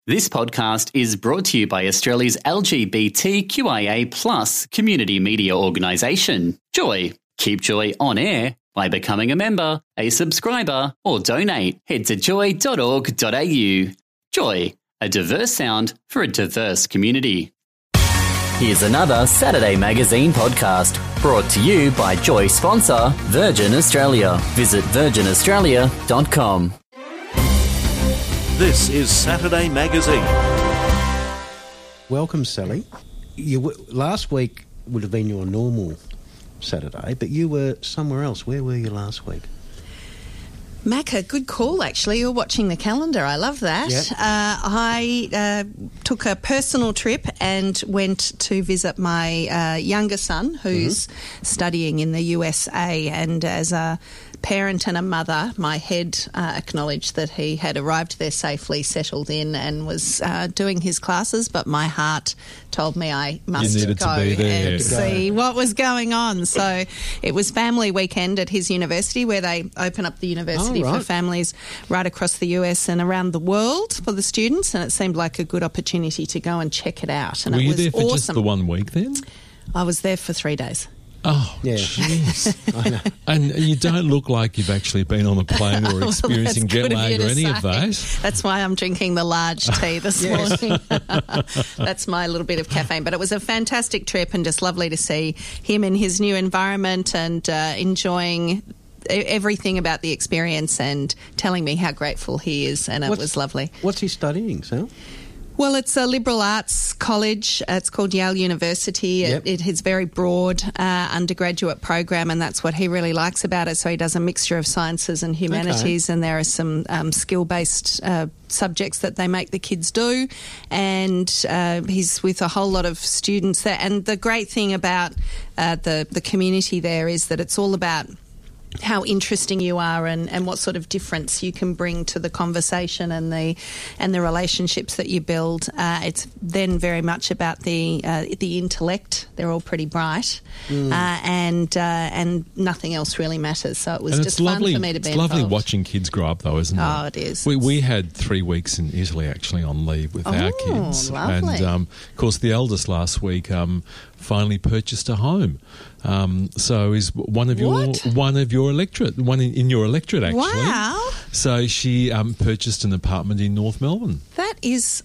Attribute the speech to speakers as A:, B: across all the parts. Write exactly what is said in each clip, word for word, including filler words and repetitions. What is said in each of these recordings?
A: This podcast is brought to you by Australia's L G B T Q I A plus community media organisation, Joy. Keep Joy on air by becoming a member, a subscriber, or donate. Head to joy dot org dot a u. Joy, a diverse sound for a diverse community. Here's another Saturday Magazine podcast brought to you by Joy sponsor Virgin Australia. Visit virgin australia dot com.
B: This is Saturday Magazine.
C: Welcome, Sally. You w- last week would have been your normal Saturday, but you were somewhere else. Where were you last week?
D: Macca, good call, actually. You're watching the calendar. I love that.
C: Yep.
D: Uh, I uh, took a personal trip and went to visit my uh, younger son, who's mm-hmm. studying in the U S A, and as a parent and a mother, my head uh, acknowledged that he had arrived there safely, settled in, and was uh, doing his classes, but my heart told me I must
E: you needed
D: go
E: to be there.
D: and see what was going on. So it was family weekend at his university, where they open up the university
C: oh, right.
D: for families right across the U S and around the world for the students, and it seemed like a good opportunity to go and check it out. And
E: Were
D: it
E: you
D: was
E: there for
D: awesome.
E: just the one week then?
D: I was there for three days.
E: Oh,
C: Yeah.
E: jeez.
C: I know.
E: And you don't look like you've actually been on a plane or
D: Well,
E: experiencing
D: that's
E: jet
D: good of
E: lag
D: you
E: or
D: to
E: any of
D: say.
E: that.
D: That's why I'm drinking the large tea this
C: Yes.
D: morning. That's my little bit of caffeine. But it was a fantastic trip and just lovely to see him in his new environment and uh, enjoying everything about the experience and telling me how grateful he is, and it
C: What's-
D: was lovely.
C: What's he studying, Sal?
D: Well, it's a liberal arts college. Uh, It's called Yale University.
C: Yep.
D: It, it has very broad uh, undergraduate program, and that's what he really likes about it. So he does a mixture of sciences and humanities, and there are some um, skill-based uh, subjects that they make the kids do. And uh, he's with a whole lot of students there. And the great thing about uh, the, the community there is that it's all about how interesting you are and, and what sort of difference you can bring to the conversation and the and the relationships that you build. Uh, it's then very much about the uh, the intellect. They're all pretty bright, mm. uh, and uh, and nothing else really matters. So it was
E: And
D: just
E: it's lovely,
D: fun for me to be
E: It's lovely
D: involved.
E: watching kids grow up, though, isn't it?
D: Oh, it is.
E: We we had three weeks in Italy, actually, on leave with our
D: Oh,
E: kids.
D: lovely.
E: And, um, of course, the eldest last week um, finally purchased a home. Um, so is one of your
D: What?
E: one of your electorate, one in, in your electorate, actually.
D: Wow.
E: So she um, purchased an apartment in North Melbourne.
D: That is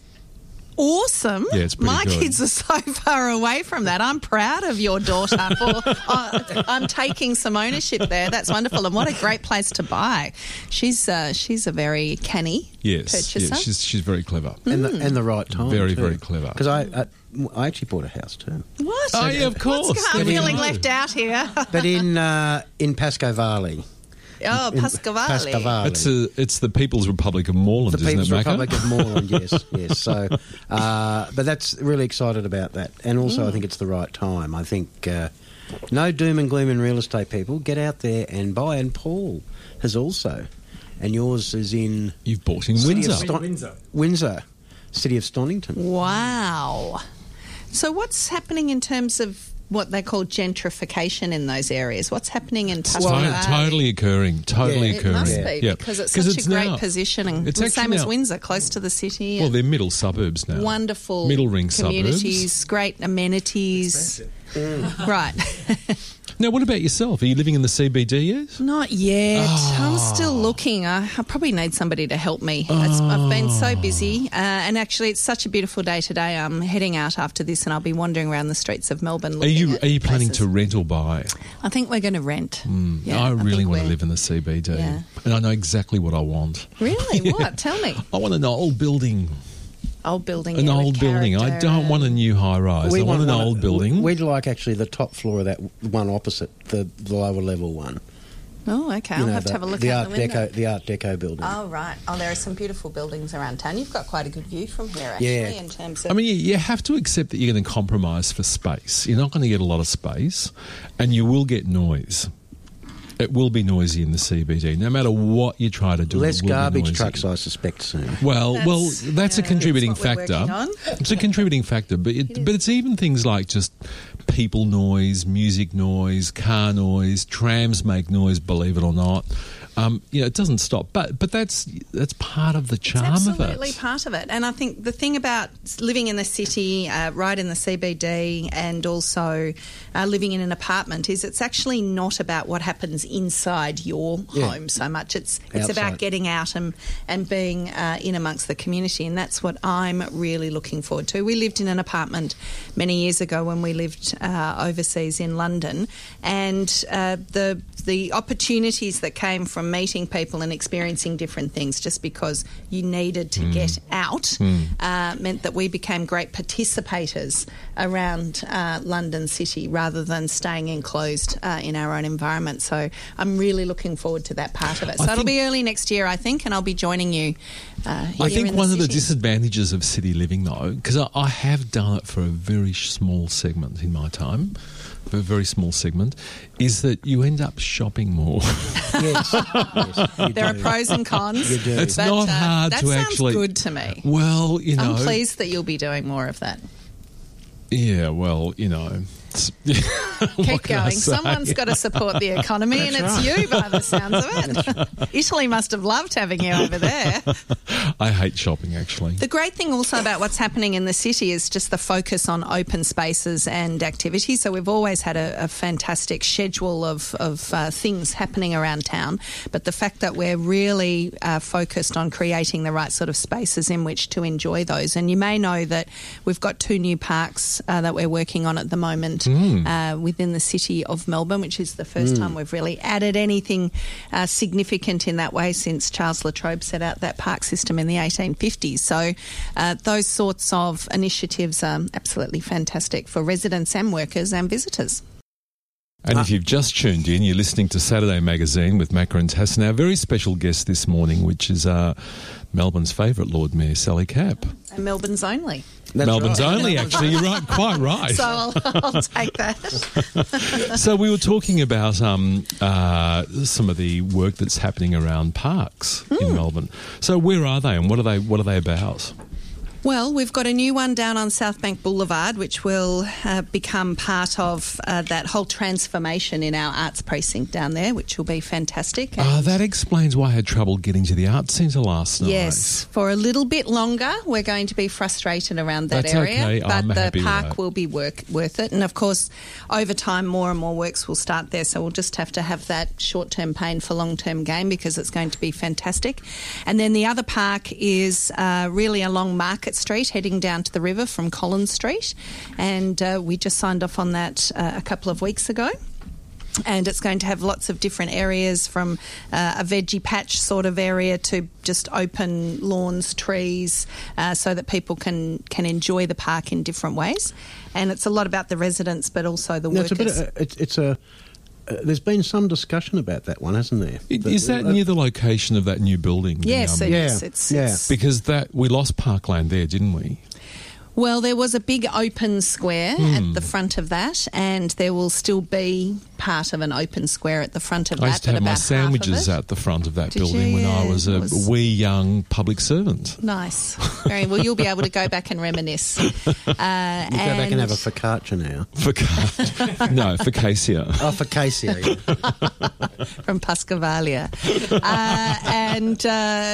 D: awesome.
E: Yeah, it's pretty
D: My
E: good.
D: kids are so far away from that. I'm proud of your daughter. For, uh, I'm taking some ownership there. That's wonderful, and what a great place to buy. She's uh, she's a very canny
E: Yes,
D: purchaser.
E: yes, she's she's very clever.
C: And, the, and the right time.
E: Very,
C: too.
E: very clever.
C: Because I, I, I actually bought a house too.
D: What?
E: Oh, yeah, of course.
D: What's, I'm
E: There we
D: feeling
E: go.
D: left out here.
C: But in uh, in Pasco Valley.
D: Oh,
C: In
D: Pascovali.
C: Pasco Valley.
E: It's a, it's the People's Republic of Moreland,
C: The
E: isn't
C: People's
E: it, Macca?
C: Republic of Moreland, yes, yes. So, uh, but that's really excited about that, and also
D: Mm.
C: I think it's the right time. I think uh, no doom and gloom in real estate. People get out there and buy. And Paul has also, and yours is in
E: You've bought in
C: City of
E: Windsor.
C: Ston-
F: Windsor.
C: Windsor, City of Stonington.
D: Wow. So what's happening in terms of what they call gentrification in those areas? What's happening in Pasco
E: To-
D: Valley?
E: totally occurring. Totally
C: Yeah.
D: It
E: occurring.
D: must
C: Yeah.
D: be,
E: Yeah.
D: because it's
E: 'Cause
D: such
E: it's
D: a great
E: now-
D: positioning.
E: it's
D: The
E: actually
D: same as
E: now-
D: Windsor, close to the city.
E: Well,
D: and
E: they're middle suburbs now.
D: wonderful
E: Middle ring
D: communities,
E: suburbs.
D: great amenities. Right.
E: Now, what about yourself? Are you living in the C B D yet?
D: Not yet.
E: Oh.
D: I'm still looking. I, I probably need somebody to help me. It's, I've been so busy. Uh, and actually, it's such a beautiful day today. I'm heading out after this and I'll be wandering around the streets of Melbourne
E: Are
D: looking
E: you
D: at
E: are you planning
D: places.
E: to rent or buy?
D: I think we're going to rent. Yeah,
E: I really
D: think
E: want to
D: we're-
E: live in the C B D.
D: Yeah.
E: And I know exactly what I want.
D: Really? What? Tell me.
E: I want an old building.
D: Old building.
E: An
D: yeah, with
E: old building. I
D: character
E: don't want a
D: and-
E: new high rise. I want an
C: one-
E: old building.
C: We'd like actually the top floor of that one opposite, the, the lower level one.
D: Oh, okay.
C: You
D: I'll
C: know,
D: have
C: the,
D: to have a look
C: the
D: out
C: Art
D: the window.
C: Deco, the Art Deco building.
D: Oh, right. Oh, there are some beautiful buildings around town. You've got quite a good view from here, actually,
C: Yeah.
D: in terms of...
E: I mean, you, you have to accept that you're going to compromise for space. You're not going to get a lot of space, and you will get noise. It will be noisy in the C B D, no matter what you try to do.
C: Less
E: it will be
C: garbage
E: noisy.
C: trucks, I suspect, soon.
E: Well,
D: That's-
E: well, that's a
D: yeah,
E: contributing
D: that's what we're
E: factor.
D: working on.
E: It's a contributing factor, but it, but it's even things like just people noise, music noise, car noise, trams make noise. Believe it or not, Um, you know, it doesn't stop, but but that's that's part of the charm
D: it's
E: of it.
D: Absolutely part of it. And I think the thing about living in the city, uh, right in the C B D, and also uh, living in an apartment is it's actually not about what happens inside your
C: Yeah.
D: home so much. It's it's
C: Outside.
D: about getting out and and being uh, in amongst the community, and that's what I'm really looking forward to. We lived in an apartment many years ago when we lived uh, overseas in London, and uh, the the opportunities that came from meeting people and experiencing different things just because you needed to mm. get out mm. uh, meant that we became great participators around uh, London City rather than staying enclosed uh, in our own environment. So I'm really looking forward to that part of it. So
E: I
D: it'll be early next year, I think, and I'll be joining you uh, here
E: I think
D: in
E: one
D: the
E: of the
D: city.
E: disadvantages of city living, though, because I, I have done it for a very small segment in my time, for a very small segment, is that you end up shopping more.
C: Yes, yes, you
D: There
C: do.
D: are pros and cons.
C: You do.
E: It's
D: but,
E: not
D: uh,
E: hard
D: that
E: to
D: sounds
E: actually.
D: good to me.
E: Well, you know.
D: I'm pleased that you'll be doing more of that.
E: Yeah, well, you know. it's- what
D: Keep
E: can I
D: going.
E: say?
D: Someone's got to support the economy, and it's you by the sounds of it. Italy must have loved having you over there.
E: I hate shopping, actually.
D: The great thing also about what's happening in the city is just the focus on open spaces and activities. So we've always had a, a fantastic schedule of, of uh, things happening around town, but the fact that we're really uh, focused on creating the right sort of spaces in which to enjoy those. And you may know that we've got two new parks uh, that we're working on at the moment mm. uh, within the city of Melbourne, which is the first mm. time we've really added anything uh, significant in that way since Charles La Trobe set out that park system in the eighteen fifties. So uh, those sorts of initiatives are absolutely fantastic for residents and workers and visitors.
E: And if you've just tuned in, you're listening to Saturday Magazine with Macca and Tassin. Our very special guest this morning, which is uh, Melbourne's favourite Lord Mayor, Sally Capp.
D: And Melbourne's only.
C: That's
E: Melbourne's
C: right.
E: only, actually. You're right, quite right.
D: So I'll, I'll take that.
E: So we were talking about um, uh, some of the work that's happening around parks mm. in Melbourne. So where are they, and what are they? What are they about?
D: Well, we've got a new one down on South Bank Boulevard, which will uh, become part of uh, that whole transformation in our arts precinct down there, which will be fantastic.
E: Ah, uh, that explains why I had trouble getting to the art centre last night.
D: Yes, for a little bit longer, we're going to be frustrated around that
E: That's
D: area,
E: okay.
D: but
E: I'm
D: the
E: happy with
D: park
E: that.
D: will be work, worth it. And of course, over time, more and more works will start there. So we'll just have to have that short-term pain for long-term gain because it's going to be fantastic. And then the other park is uh, really along Market Street, heading down to the river from Collins Street, and uh, we just signed off on that uh, a couple of weeks ago. And it's going to have lots of different areas, from uh, a veggie patch sort of area to just open lawns, trees, uh, so that people can, can enjoy the park in different ways. And it's a lot about the residents, but also the
C: No,
D: workers.
C: it's a bit. Of, it's, it's a. Uh, there's been some discussion about that one, hasn't there?
E: Is that
C: uh,
E: near the location of that new building? the,
D: yes,
E: um,
D: it
C: Yeah,
D: is. It's,
C: yeah.
D: it's,
E: Because that we lost Parkland there, didn't we?
D: Well, there was a big open square
E: Hmm.
D: at the front of that, and there will still be part of an open square at the front of
E: I
D: that.
E: used to
D: but
E: have my
D: about
E: sandwiches
D: half of it.
E: at the front of that
D: Did
E: building
D: you?
E: when I
D: Yeah,
E: was a
D: it was-
E: wee young public servant.
D: Nice. Very well. You'll be able to go back and reminisce. Uh,
C: You go back and have a focaccia now.
E: For no, for Cassia.
C: Oh, focaccia. Yeah.
D: from Pascavalia. uh, and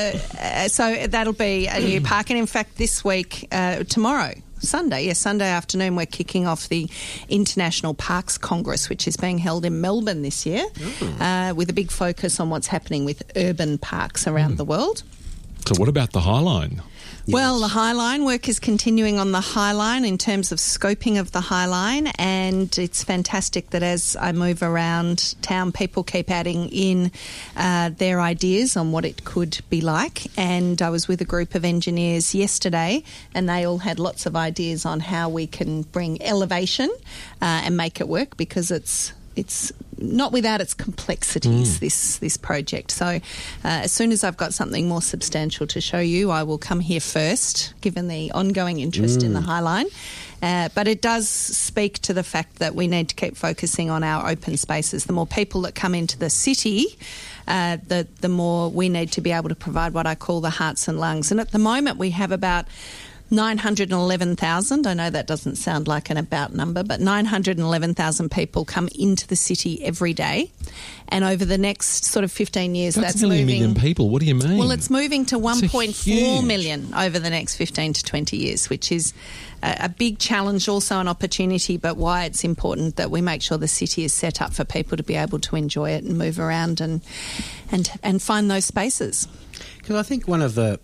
D: uh, so that'll be a new park. And in fact, this week, uh, tomorrow, Sunday, yes, Sunday afternoon, we're kicking off the International Parks Congress, which is being held in Melbourne this year, uh, with a big focus on what's happening with urban parks around mm. the world.
E: So what about the High Line?
C: Yes.
D: Well, the High Line work is continuing on the High Line in terms of scoping of the High Line, and it's fantastic that as I move around town, people keep adding in uh, their ideas on what it could be like. And I was with a group of engineers yesterday, and they all had lots of ideas on how we can bring elevation uh, and make it work, because it's it's not without its complexities, mm. this this project. So uh, as soon as I've got something more substantial to show you, I will come here first, given the ongoing interest mm. in the High Line. Uh, but it does speak to the fact that we need to keep focusing on our open spaces. The more people that come into the city, uh, the, the more we need to be able to provide what I call the hearts and lungs. And at the moment we have about nine hundred eleven thousand. I know that doesn't sound like an about number, but nine hundred eleven thousand people come into the city every day. And over the next sort of fifteen years,
E: that's,
D: that's
E: nearly
D: moving...
E: a million people. What do you mean?
D: Well, it's moving to one point four
E: huge.
D: million over the next fifteen to twenty years, which is a, a big challenge, also an opportunity, but why it's important that we make sure the city is set up for people to be able to enjoy it and move around and and, and find those spaces.
C: Because I think one of the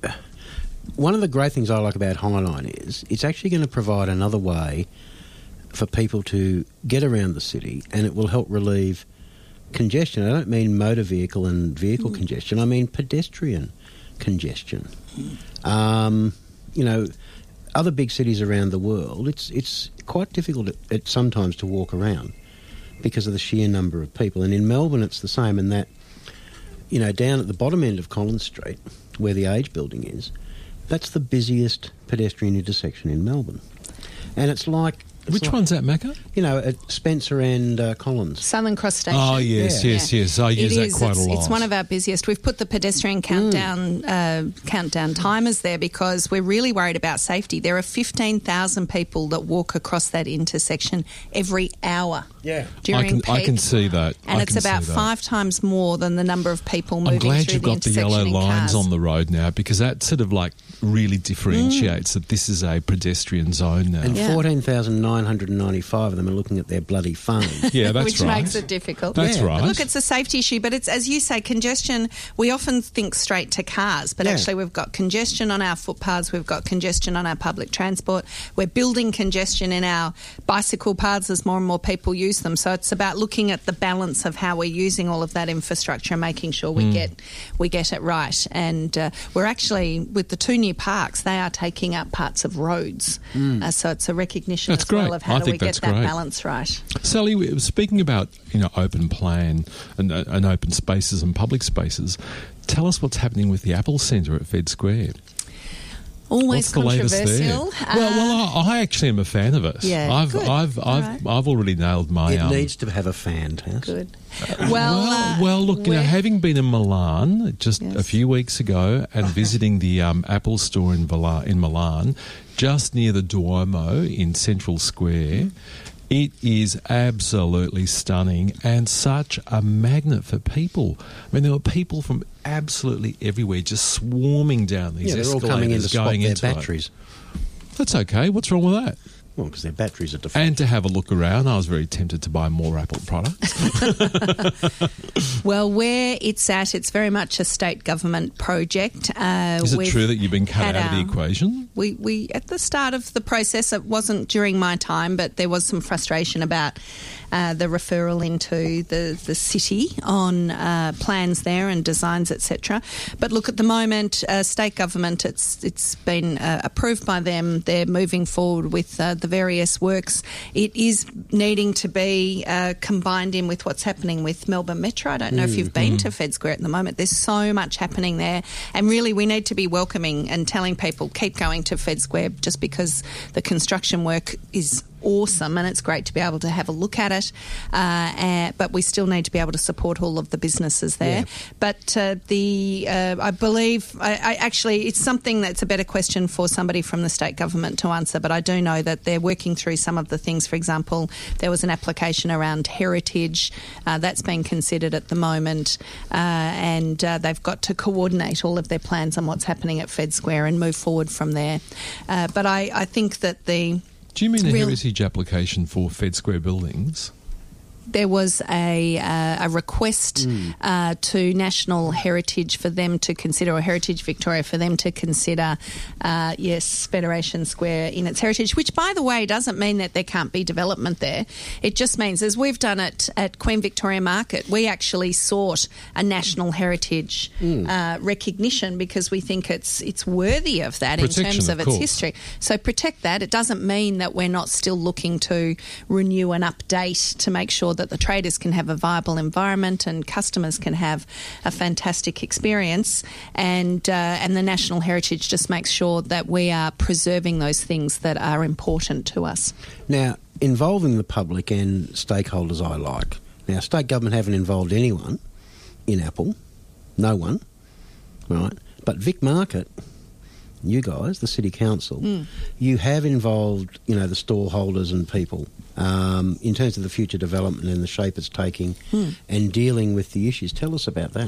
C: one of the great things I like about Highline is it's actually going to provide another way for people to get around the city, and it will help relieve congestion. I don't mean motor vehicle and vehicle mm. congestion. I mean pedestrian congestion. Mm. Um, you know, other big cities around the world, it's it's quite difficult at, at sometimes to walk around because of the sheer number of people. And in Melbourne, it's the same in that, you know, down at the bottom end of Collins Street, where the Age Building is, that's the busiest pedestrian intersection in Melbourne. And it's like... It's
E: Which
C: like,
E: one's that, Macca?
C: You know, at Spencer and uh, Collins.
D: Southern Cross Station.
E: Oh, yes,
C: Yeah.
E: yes, yes. I use
D: It
E: that
D: is.
E: quite
D: it's,
E: a lot.
D: It's one of our busiest. We've put the pedestrian countdown mm. uh, countdown timers there because we're really worried about safety. There are fifteen thousand people that walk across that intersection every hour.
C: Yeah.
D: During
E: I can,
D: peak.
E: I can see that.
D: And
E: I
D: it's
E: can
D: about
E: see that.
D: five times more than the number of people moving
E: I'm glad
D: through
E: you've
D: the
E: got the
D: intersection
E: yellow
D: in
E: lines
D: cars.
E: on the road now, because that sort of like really differentiates mm. that this is a pedestrian zone now.
C: And
D: Yeah.
C: fourteen thousand nine hundred ninety-five of them are looking at their bloody phone.
E: Yeah, that's
D: Which
E: right.
D: makes it difficult.
E: That's
C: Yeah.
E: right.
D: Look, it's a safety issue, but it's, as you say, congestion, we often think straight to cars, but
C: Yeah.
D: actually we've got congestion on our footpaths, we've got congestion on our public transport, we're building congestion in our bicycle paths as more and more people use them. So it's about looking at the balance of how we're using all of that infrastructure and making sure we
E: Mm.
D: get we get it right. And uh, we're actually, with the two new parks, they are taking up parts of roads. Mm. Uh, so it's a recognition
E: That's
D: as well
E: great.
D: of how
E: I
D: do
E: think
D: we get
E: that's
D: that
E: great.
D: balance right.
E: Sally, we- speaking about, you know, open plan and, uh, and open spaces and public spaces, tell us what's happening with the Apple Centre at Fed Square.
D: Always
E: What's the latest there?
D: controversial.
E: well,
D: Uh,
E: well, I, I actually am a fan of it.
D: Yeah,
E: I've,
D: good.
E: I've,
D: All
E: I've,
D: right.
E: I've already nailed my.
C: It
E: um,
C: needs to have a fan, Tess.
D: Good.
E: Well,
D: Well, uh,
E: well, look, you know,
D: we're-
E: having been in Milan just
D: Yes.
E: a few weeks ago and visiting the um, Apple store in, Vala- in Milan, just near the Duomo in Central Square, it is absolutely stunning and such a magnet for people. I mean, there were people from absolutely everywhere just swarming down these
C: Yeah, they're all
E: escalators
C: coming in to swap
E: going
C: their
E: into it.
C: batteries.
E: That's okay. What's wrong with that?
C: Well, because their batteries are default.
E: And to have a look around, I was very tempted to buy more Apple products.
D: Well, where it's at, it's very much a state government project. Uh,
E: Is it
D: we've
E: true that you've been cut
D: had
E: out of the
D: our-
E: equation?
D: We, we at the start of the process, it wasn't during my time, but there was some frustration about uh, the referral into the, the city on uh, plans there and designs, et cetera. But look, at the moment, uh, state government, it's it's been uh, approved by them. They're moving forward with uh, the various works. It is needing to be uh, combined in with what's happening with Melbourne Metro. I don't know if you've been to Fed Square at the moment. There's so much happening there, and really we need to be welcoming and telling people keep going to Fed Square just because the construction work is awesome and it's great to be able to have a look at it, uh, and, but we still need to be able to support all of the businesses there.
C: Yeah.
D: But uh, the uh, I believe I, I actually it's something that's a better question for somebody from the state government to answer, but I do know that they're working through some of the things. For example, there was an application around heritage uh, that's being considered at the moment, uh, and uh, they've got to coordinate all of their plans on what's happening at Fed Square and move forward from there. Uh, but I, I think that the
E: Do you mean a
D: Real-
E: heritage application for Fed Square buildings?
D: there was a, uh, a request
C: Mm.
D: uh, to National Heritage for them to consider, or Heritage Victoria for them to consider, uh, yes, Federation Square in its heritage, which, by the way, doesn't mean that there can't be development there. It just means, as we've done it at Queen Victoria Market, we actually sought a National Heritage
C: Mm.
D: uh, recognition because we think it's it's worthy of that
E: Protection,
D: in terms
E: of
D: of,
E: course.
D: its history. So protect that. It doesn't mean that we're not still looking to renew and update to make sure that the traders can have a viable environment and customers can have a fantastic experience. And uh, and the National Heritage just makes sure that we are preserving those things that are important to us.
C: Now, involving the public and stakeholders I like. Now, state government haven't involved anyone in Apple. No one. Right? But Vic Market, you guys, the City Council,
D: Mm.
C: you have involved, you know, the stallholders and people um, in terms of the future development and the shape it's taking
D: Mm.
C: and dealing with the issues. Tell us about that.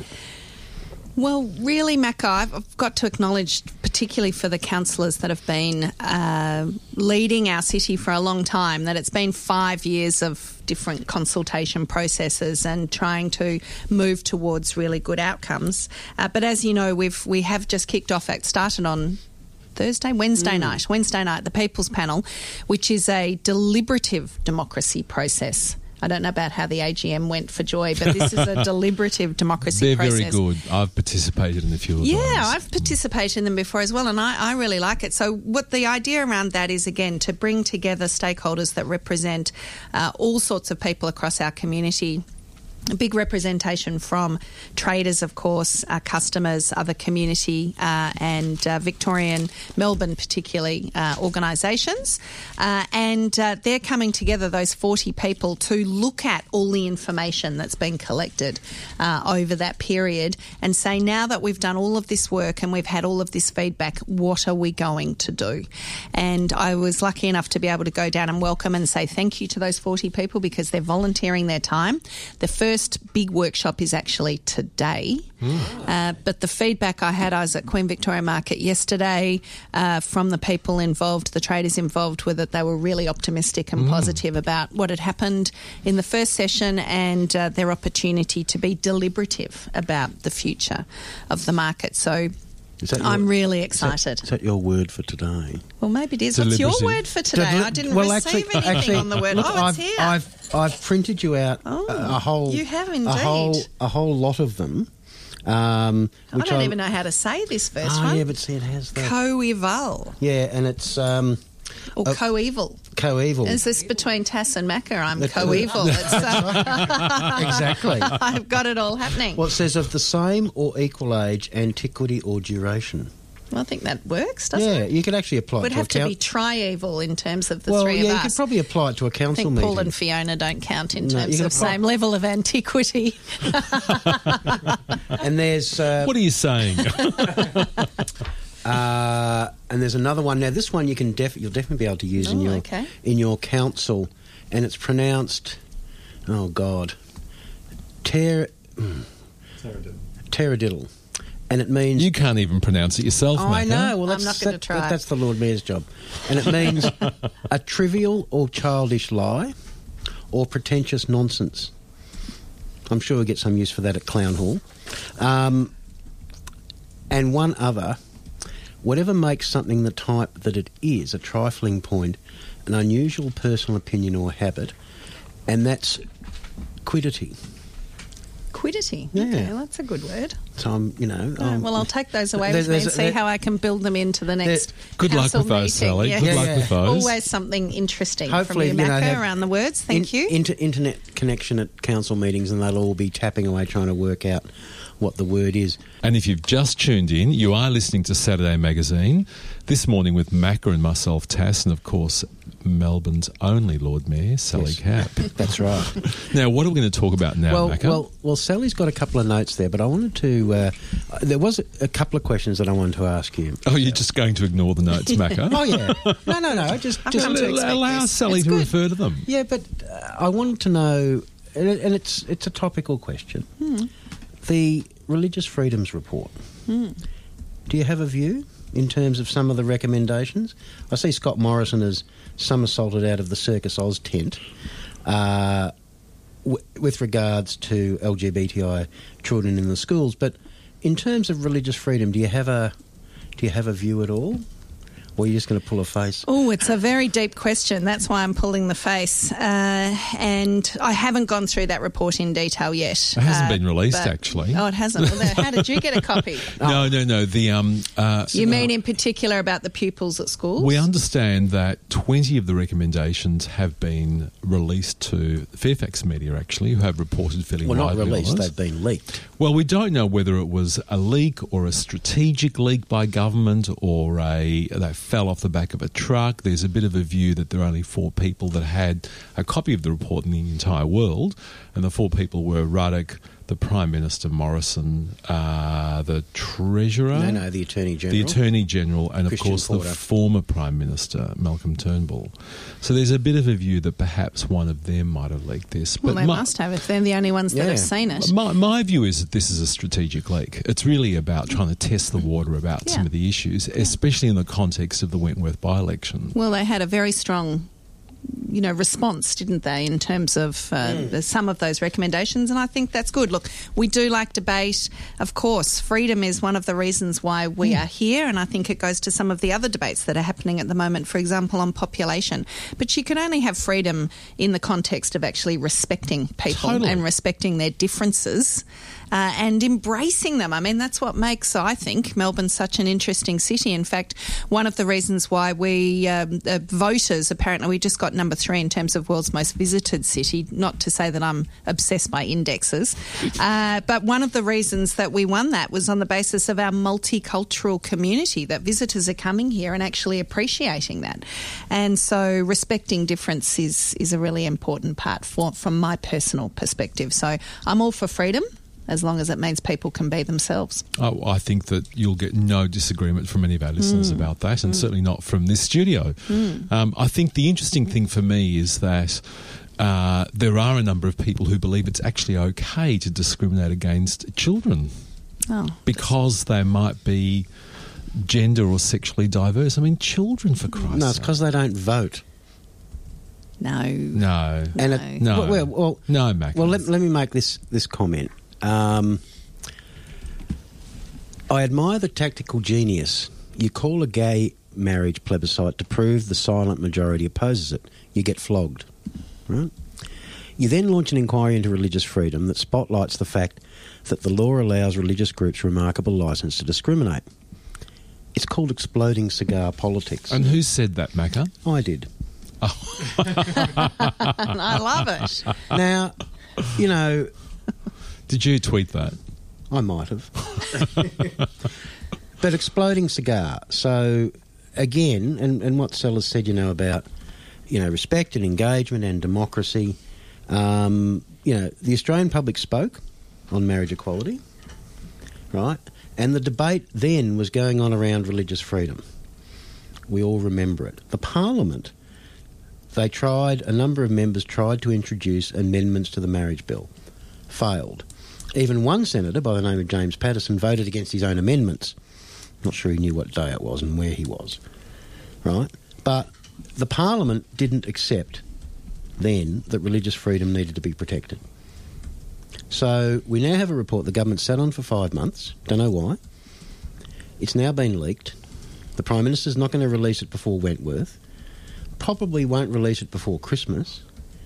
D: Well, really, Macca, I've I've got to acknowledge, particularly for the councillors that have been uh, leading our city for a long time, that it's been five years of different consultation processes and trying to move towards really good outcomes. Uh, but as you know, we've we have just kicked off. It started on Thursday, Wednesday
C: Mm.
D: night, Wednesday night, the People's Panel, which is a deliberative democracy process. I don't know about how the A G M went for Joy, but this is a deliberative democracy
E: They're
D: process.
E: very good. I've participated in a few of those.
D: Yeah, I've participated in them before as well, and I, I really like it. So what the idea around that is, again, to bring together stakeholders that represent uh, all sorts of people across our community. A big representation from traders, of course, uh, customers, other community uh, and uh, Victorian, Melbourne particularly, uh, organisations. Uh, and uh, they're coming together, those forty people, to look at all the information that's been collected uh, over that period and say, now that we've done all of this work and we've had all of this feedback, what are we going to do? And I was lucky enough to be able to go down and welcome and say thank you to those forty people because they're volunteering their time. The first big workshop is actually today. Mm. Uh, but the feedback I had, I was at Queen Victoria Market yesterday uh, from the people involved, the traders involved, were that they were really optimistic and mm. positive about what had happened in the first session and uh, their opportunity to be deliberative about the future of the market. So
C: Is that
D: I'm
C: your,
D: really excited.
C: Is that, is that your word for today?
D: Well, maybe it is. What's your word for today?
C: Deli-
D: I didn't
C: well,
D: receive
C: actually,
D: anything
C: actually,
D: on the word.
C: Look,
D: oh, it's
C: I've,
D: here.
C: I've I've printed you out
D: Oh,
C: a, a whole.
D: you have indeed.
C: a whole a whole lot of them. Um,
D: I
C: which
D: don't even know how to say this first
C: oh,
D: one.
C: yeah, but see, it has that.
D: Coeval.
C: Yeah, and it's um,
D: Or
C: uh,
D: coeval.
C: coeval.
D: Is this between Tass and Macca? I'm
C: The-
D: coeval. It's, uh,
C: Exactly.
D: I've got it all happening.
C: Well, it says of the same or equal age, antiquity or duration.
D: Well, I think that works, doesn't
C: Yeah,
D: it?
C: you could actually apply
D: Would
C: it to
D: have
C: a
D: to
C: coun-
D: be tri-evil in terms of the
C: well,
D: three
C: yeah,
D: of
C: you could
D: us.
C: probably apply it to a
D: I
C: council
D: think
C: meeting.
D: Paul and Fiona don't count in
C: No, you
D: terms
C: can
D: of
C: apply-
D: same level of antiquity.
C: And there's uh,
E: What are you saying?
C: uh, and there's another one now. This one you can def- you'll definitely be able to use in
D: Oh,
C: your
D: okay.
C: in your council, and it's pronounced. Oh God, ter- Teradiddle, and it means.
E: You can't even pronounce it yourself,
C: Oh, I
E: Macca.
C: know. Well,
D: I'm
C: that's,
D: not gonna
C: that-
D: try.
C: that- that's the Lord Mayor's job, and it means a trivial or childish lie, or pretentious nonsense. I'm sure we'll get some use for that at Clown Hall. Um, and one other, whatever makes something the type that it is, a trifling point, an unusual personal opinion or habit, and that's quiddity.
D: Quiddity.
C: Yeah.
D: Okay, well, that's a good word.
C: So I'm, you know...
D: All right,
C: I'm-
D: well, I'll take those away
C: There-
D: with me and
C: there's a-
D: see
C: there-
D: how I can build them into the next
E: Good luck
D: council
E: with those,
D: meeting.
E: Sally.
D: Yeah.
E: Good
C: Yeah,
E: luck
C: yeah.
E: with those.
D: Always something interesting
C: Hopefully,
D: from you,
C: you know,
D: Macca,
C: have
D: around the words. Thank
C: in-
D: you.
C: Inter- internet connection at council meetings, and they'll all be tapping away trying to work out what the word is.
E: And if you've just tuned in, you are listening to Saturday Magazine this morning with Macca and myself, Tass, and of course Melbourne's only Lord Mayor, Sally
C: Yes.
E: Capp.
C: That's right.
E: Now, what are we going to talk about now,
C: well,
E: Macca?
C: well, well, Sally's got a couple of notes there, but I wanted to. Uh, there was a, a couple of questions that I wanted to ask you.
E: oh, you're just going to ignore the notes, Macca?
C: Oh yeah, no, no, no. Just,
D: I've
C: just
D: come to
E: Allow-
D: expect
E: allow
D: this.
E: Sally
D: It's
E: to
D: good.
E: refer to them.
C: yeah, but uh, I wanted to know, and, it, and it's it's a topical question.
D: Hmm.
C: The Religious Freedoms Report.
D: Hmm.
C: Do you have a view in terms of some of the recommendations? I see Scott Morrison has somersaulted out of the Circus Oz tent uh, w- with regards to L G B T I children in the schools. But in terms of religious freedom, do you have a do you have a view at all? Or are you just going to pull a face?
D: Oh, it's a very deep question. That's why I'm pulling the face. Uh, and I haven't gone through that report in detail yet.
E: It hasn't
D: Uh,
E: been released,
D: but-
E: actually.
D: Oh, it hasn't. Well, then how did you get a copy?
E: No, no, no. The um, uh,
D: You mean in particular about the pupils at schools?
E: we understand that twenty of the recommendations have been released to Fairfax Media, actually, who have reported fairly
C: Well, not
E: widely on
C: released,
E: it.
C: they've been leaked.
E: Well, we don't know whether it was a leak or a strategic leak by government or a that fell off the back of a truck. There's a bit of a view that there are only four people that had a copy of the report in the entire world, and the four people were Radek the Prime Minister Morrison, uh, the Treasurer...
C: No, no, the Attorney General.
E: The Attorney General and,
C: Christian
E: of course,
C: Porter.
E: the former Prime Minister, Malcolm Turnbull. So there's a bit of a view that perhaps one of them might have leaked this.
D: Well,
E: but
D: they
E: my,
D: must have if they're the only ones that
C: Yeah.
D: have seen it.
E: My, my view is that this is a strategic leak. It's really about trying to test the water about
D: Yeah.
E: some of the issues, especially in the context of the Wentworth by-election.
D: Well, they had a very strong, you know, response, didn't they, in terms of uh, the, some of those recommendations, and I think that's good. Look, we do like debate. Of course, freedom is one of the reasons why we are here, and I think it goes to some of the other debates that are happening at the moment, for example, on population. But you can only have freedom in the context of actually respecting people
E: Totally.
D: and respecting their differences. Uh, and embracing them. I mean, that's what makes, I think, Melbourne such an interesting city. In fact, one of the reasons why we, um, uh, voters, apparently we just got number three in terms of world's most visited city, not to say that I'm obsessed by indexes, uh, but one of the reasons that we won that was on the basis of our multicultural community, that visitors are coming here and actually appreciating that. And so respecting difference is, is a really important part for, from my personal perspective. So I'm all for freedom, as long as it means people can be themselves.
E: Oh, I think that you'll get no disagreement from any of our listeners
D: Mm.
E: about that, and mm. certainly not from this studio.
D: Mm.
E: Um, I think the interesting thing for me is that uh, there are a number of people who believe it's actually okay to discriminate against children
D: Oh.
E: because they might be gender or sexually diverse. I mean, children, for Christ's sake.
C: No, it's because they don't vote.
D: No.
E: No.
C: And it,
E: No.
C: Well, well,
E: No, Mac.
C: well let, let me make this, this comment. Um, I admire the tactical genius. You call a gay marriage plebiscite to prove the silent majority opposes it. You get flogged, right? You then launch an inquiry into religious freedom that spotlights the fact that the law allows religious groups remarkable licence to discriminate. It's called exploding cigar politics.
E: And who said that, Macca?
C: I did.
D: I love it.
C: Now, you know...
E: Did you tweet that?
C: I might have. But exploding cigar. So, again, and, and what Sellers said, you know, about, you know, respect and engagement and democracy. Um, you know, the Australian public spoke on marriage equality, right? And the debate then was going on around religious freedom. We all remember it. The Parliament, they tried, a number of members tried to introduce amendments to the marriage bill. Failed. Even one senator by the name of James Patterson voted against his own amendments. Not sure he knew what day it was and where he was, right? But the Parliament didn't accept then that religious freedom needed to be protected. So we now have a report the government sat on for five months. Don't know why. It's now been leaked. The Prime Minister's not going to release it before Wentworth. Probably won't release it before Christmas.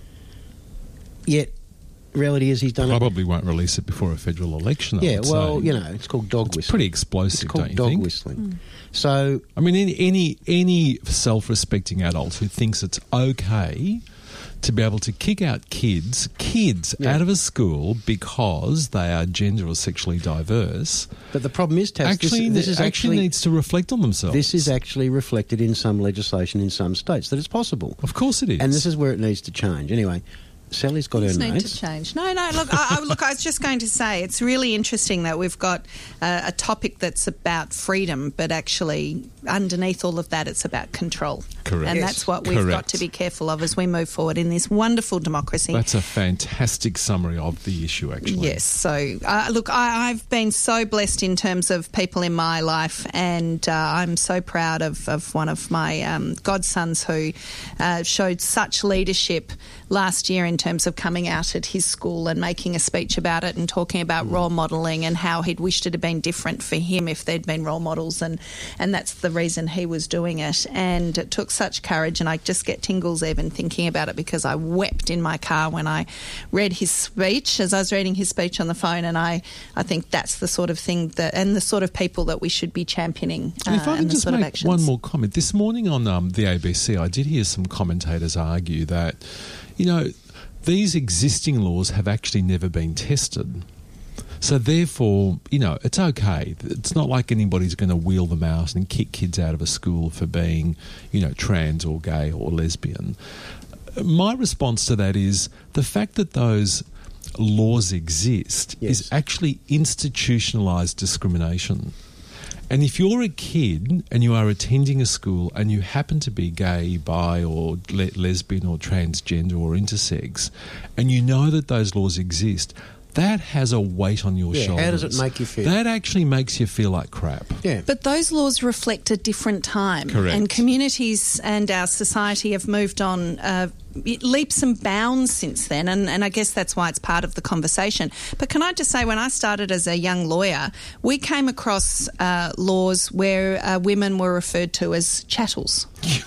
C: Yet, reality is he's done
E: Probably
C: it.
E: won't release it before a federal election. I
C: Yeah,
E: would
C: well,
E: say.
C: you know, it's called dog
E: It's
C: whistling.
E: pretty explosive,
C: It's called
E: don't you
C: dog
E: think?
C: whistling.
D: Mm.
C: So,
E: I mean, any any, any self-respecting adult who thinks it's okay to be able to kick out kids, kids
C: Yeah.
E: out of a school because they are gender or sexually diverse,
C: but the problem is, Taz,
E: actually,
C: this, this is
E: actually,
C: actually
E: needs to reflect on themselves.
C: this is actually reflected in some legislation in some states that it's possible,
E: of course, it is.
C: and this is where it needs to change. Anyway, Sally's got
D: Things
C: her
D: need
C: notes.
D: to change. No, no. Look, I, I, look. I was just going to say it's really interesting that we've got uh, a topic that's about freedom, but actually underneath all of that, it's about control.
E: Correct.
D: And
E: Yes.
D: that's what we've got
E: Correct.
D: to be careful of as we move forward in this wonderful democracy.
E: That's a fantastic summary of the issue, actually.
D: Yes. So, uh, look, I, I've been so blessed in terms of people in my life, and uh, I'm so proud of, of one of my um, godsons who uh, showed such leadership last year in terms of coming out at his school and making a speech about it and talking about role modelling and how he'd wished it had been different for him if there'd been role models, and, and that's the reason he was doing it. And it took such courage, and I just get tingles even thinking about it because I wept in my car when I read his speech, as I was reading his speech on the phone, and I, I think that's the sort of thing that, and the sort of people that we should be championing uh,
E: And if I
D: and
E: can
D: the
E: just
D: sort of
E: make
D: actions.
E: one more comment. This morning on um, the A B C, I did hear some commentators argue that, you know, these existing laws have actually never been tested. So therefore, you know, it's okay. It's not like anybody's going to wheel them out and kick kids out of a school for being, you know, trans or gay or lesbian. My response to that is the fact that those laws exist
C: Yes.
E: is actually institutionalised discrimination. And if you're a kid and you are attending a school and you happen to be gay, bi or le- lesbian or transgender or intersex, and you know that those laws exist, that has a weight on your
C: Yeah,
E: shoulders.
C: how does it make you feel?
E: That actually makes you feel like crap.
C: Yeah.
D: But those laws reflect a different time.
E: Correct.
D: And communities and our society have moved on uh, leaps and bounds since then, and, and I guess that's why it's part of the conversation. But can I just say, when I started as a young lawyer, we came across uh, laws where uh, women were referred to as chattels.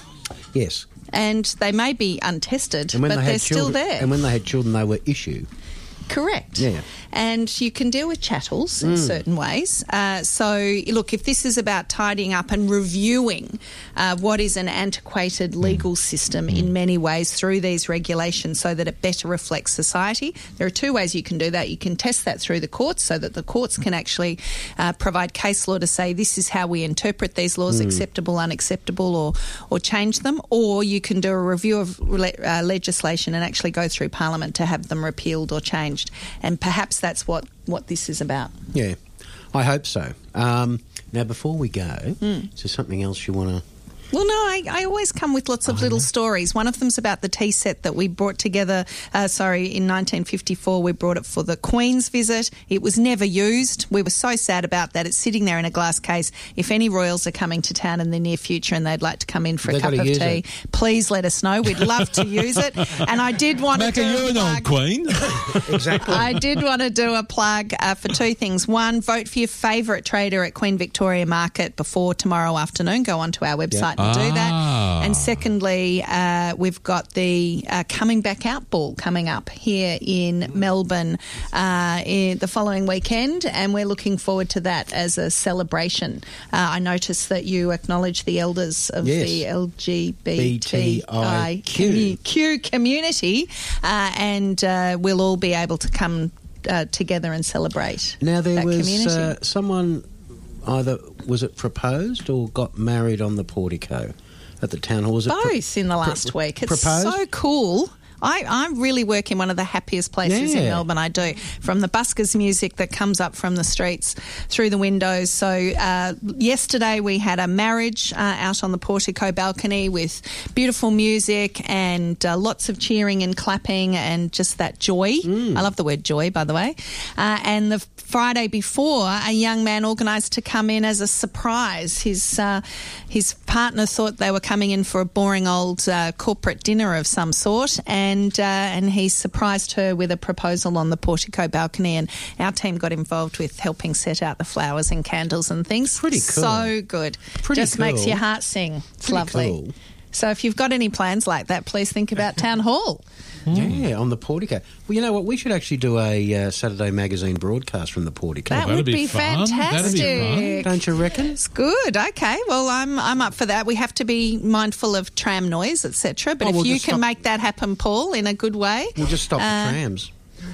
C: Yes.
D: And they may be untested,
C: And when
D: but
C: they
D: they're
C: had
D: still
C: children,
D: there.
C: And when they had children, they were issue.
D: Correct.
C: Yeah.
D: And you can deal with chattels in certain ways. Uh, so, look, if this is about tidying up and reviewing uh, what is an antiquated legal system in many ways through these regulations so that it better reflects society, there are two ways you can do that. You can test that through the courts so that the courts can actually uh, provide case law to say this is how we interpret these laws, acceptable, unacceptable, or, or change them. Or you can do a review of le- uh, legislation and actually go through Parliament to have them repealed or changed. And perhaps that's what, what this is about.
C: Yeah, I hope so. Um, now, before we go,
D: Mm.
C: is there something else you want to...
D: Well, no, I, I always come with lots of little stories. One of them's about the tea set that we brought together, uh, sorry, in nineteen fifty-four. We brought it for the Queen's visit. It was never used. We were so sad about that. It's sitting there in a glass case. If any royals are coming to town in the near future and they'd like to come in for a
C: They've
D: cup
C: got
D: of
C: to use
D: tea,
C: it.
D: please let us know. We'd love to use it. And I did want to
E: Macca,
D: do a
E: you're an
D: plug.
E: old queen.
C: Exactly.
D: I did want to do a plug uh, for two things. One, vote for your favourite trader at Queen Victoria Market before tomorrow afternoon. Go onto our website and do that.
E: Ah.
D: And secondly, uh, we've got the uh, Coming Back Out Ball coming up here in Melbourne uh, in the following weekend, and we're looking forward to that as a celebration. Uh, I noticed that you acknowledge the elders of
C: Yes.
D: the L G B T I
C: Q.
D: Q community, uh, and uh, we'll all be able to come uh, together and celebrate
C: Now, there
D: that
C: was
D: community.
C: uh, someone, either, was it proposed or got married on the portico at the town hall? Was it pro-
D: Both in the last
C: pro-
D: week. It's
C: proposed?
D: so cool. I, I really work in one of the happiest places in
C: Yeah.
D: Melbourne. I do. From the buskers music that comes up from the streets through the windows. So uh, yesterday we had a marriage uh, out on the portico balcony with beautiful music and uh, lots of cheering and clapping and just that joy. I love the word joy, by the way. Uh, and the Friday before, a young man organised to come in as a surprise. His uh, his partner thought they were coming in for a boring old uh, corporate dinner of some sort, and uh, and he surprised her with a proposal on the portico balcony. And our team got involved with helping set out the flowers and candles and things.
C: Pretty cool.
D: So good.
C: Pretty
D: Just makes
C: cool.
D: your heart sing. It's
C: Pretty
D: lovely.
C: cool.
D: So if you've got any plans like that, please think about Town Hall.
C: Yeah, on the portico. Well, you know what? We should actually do a uh, Saturday magazine broadcast from the portico.
D: That
E: that'd
D: would
E: be
D: be
E: fun. That'd be
D: fantastic.
E: fun.
C: Don't you reckon?
D: It's good. Okay. Well, I'm I'm up for that. We have to be mindful of tram noise, et cetera. But
C: Oh,
D: if
C: we'll
D: you
C: just
D: can
C: stop-
D: make that happen, Paul, in a good way,
C: We'll just stop
D: Uh,
C: the trams.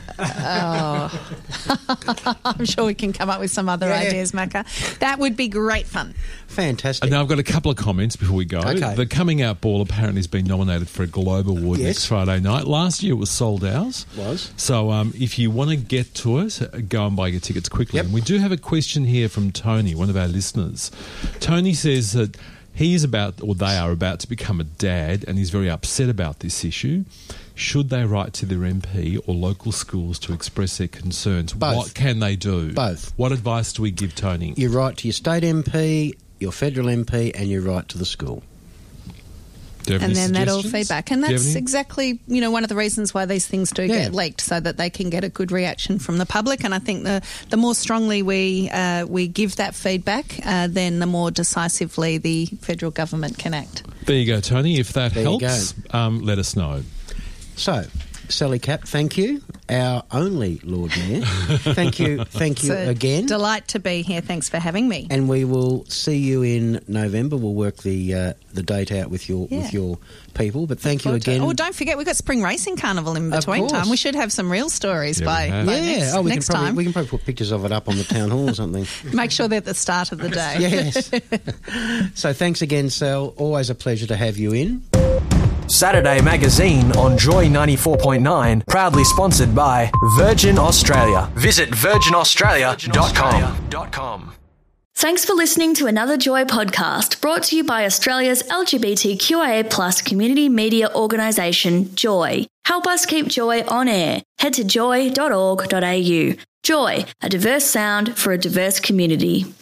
D: I'm sure we can come up with some other
C: Yeah.
D: ideas, Macca. That would be great fun.
C: Fantastic.
E: And now I've got a couple of comments before we go.
C: Okay.
E: The Coming Out Ball apparently has been nominated for a Globe Award
C: Yes.
E: next Friday night. Last year it was sold out.
C: Was.
E: So um, if you want to get to it, uh, go and buy your tickets quickly.
C: Yep.
E: And we do have a question here from Tony, one of our listeners. Tony says that he is about, or they are about to become a dad, and he's very upset about this issue. Should they write to their M P or local schools to express their concerns?
C: Both.
E: What can they do?
C: Both.
E: What advice do we give Tony?
C: You write to your state M P, your federal M P, and you write to the school.
E: Do you have
D: And
E: any
D: then that'll
E: suggestions?
D: feedback. And
E: Do you have
D: that's
E: any?
D: exactly, you know, one of the reasons why these things do
C: Yeah.
D: get leaked, so that they can get a good reaction from the public. And I think the, the more strongly we uh, we give that feedback, uh, then the more decisively the federal government can act.
E: There you go, Tony. If that
C: There you
E: helps, um, let us know.
C: So, Sally Cap, thank you. Our only Lord Mayor. Thank you. Thank you
D: It's a
C: again.
D: delight to be here. Thanks for having me.
C: And we will see you in November. We'll work the uh, the date out with your
D: Yeah.
C: with your people. But thank you
D: Forward to it.
C: again.
D: Oh, don't forget, we've got Spring Racing Carnival in
C: Of
D: between
C: course.
D: time. We should have some real stories
E: Yeah,
D: by,
E: we have.
D: by
C: yeah.
D: next,
C: oh, we
D: next
C: can probably
D: time.
C: we can probably put pictures of it up on the town hall or something.
D: Make sure they're at the start of the day.
C: Yes. So thanks again, Sal. Always a pleasure to have you in.
F: Saturday Magazine on Joy ninety-four point nine, proudly sponsored by Virgin Australia. Visit virgin australia dot com.
G: Thanks for listening to another Joy podcast brought to you by Australia's L G B T Q I A plus community media organisation, Joy. Help us keep Joy on air. Head to joy dot org dot a u. Joy, a diverse sound for a diverse community.